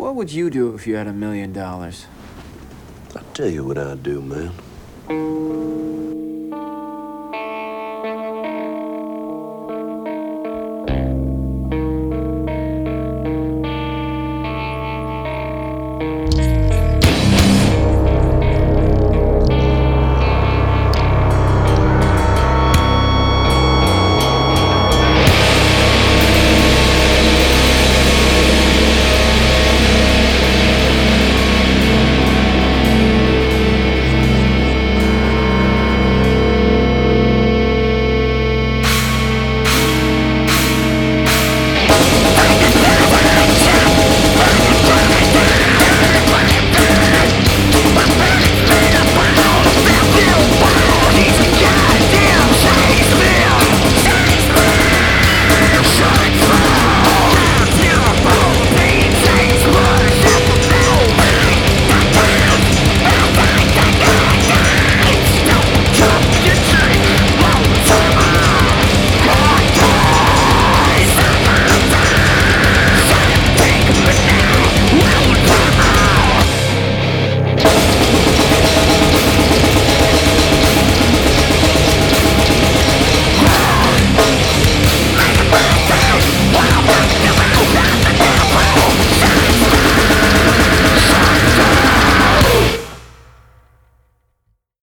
What would you do if you had $1 million? I'll tell you what I'd do, man.